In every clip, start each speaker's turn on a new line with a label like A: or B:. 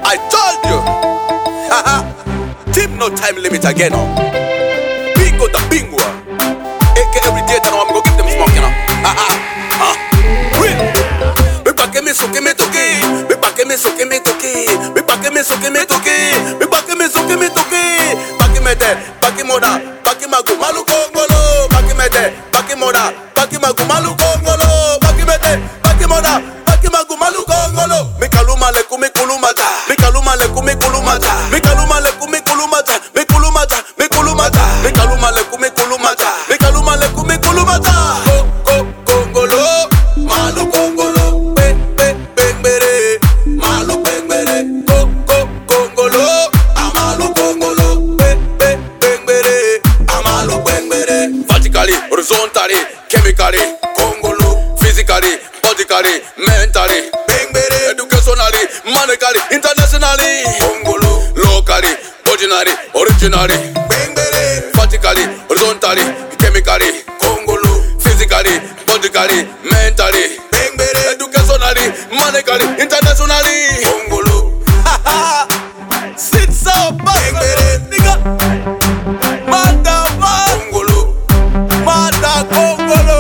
A: I told you. Haha. Team no time limit again. Oh. Bingo the bingo. AK every day, I'm gonna give them smoke, you know. Haha. Real. Me pa que me so que me toque. Me pa que me so que me toque. Me pa que me so que me toque. Me pa que me so que me toque. Pa que me de, pa que moda, pa que magu malu congolo. Pa que me de, pa que moda, pa que magu malu congolo. Pa que me de, pa que moda, pa que magu malu congolo. Me kaluma le kumi kulumata. Me kaluma le kumi kulumata. Me kaluma le kumi kulumata. Me kulumata, me kulumata. Me kaluma le kumi kulumata. Me kaluma le kumi kulumata. Congolo, malu congolo. Be bere, malu bere. Congolo, amalu congolo. Be bere, amalu bere. Vertically, horizontally, chemically, congolo. Physically, bodically, mentally, educationally, monetarily, internationally, congolo. Locally, originally, vertically, horizontally, chemically, congolo. Physically, bodically, mentally, educationally, monetarily, internationally, congolo. Haha, sit so back, nigga. Manda congolo, manda congolo.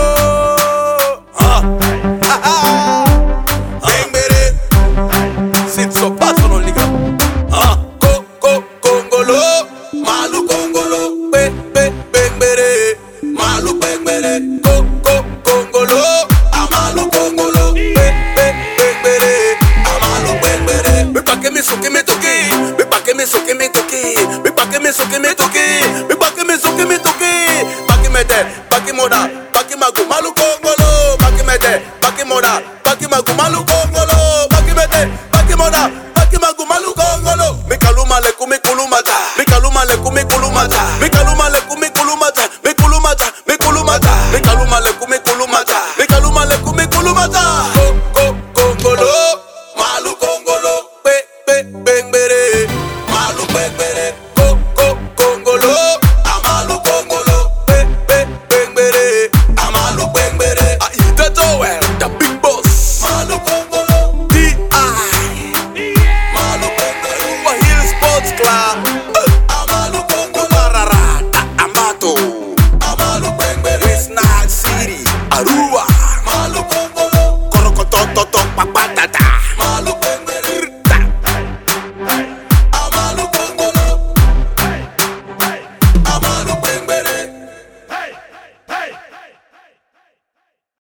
A: Sit so personal, nigga. Congolo, malu congolo. Bere, malu bere. Congolo, amalu congolo. Bere, amalu bere. Me pa que me so que me toque. Me pa que me so que me toque. Me pa que me so que me toque. Me pa que me so que me toque. Pa que me de, pa que moda, pa que magu malu